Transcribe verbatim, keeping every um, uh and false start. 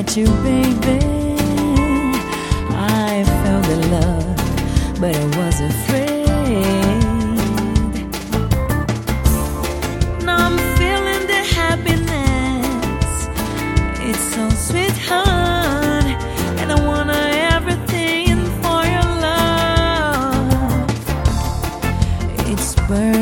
met you, baby, I fell in love, but I was afraid.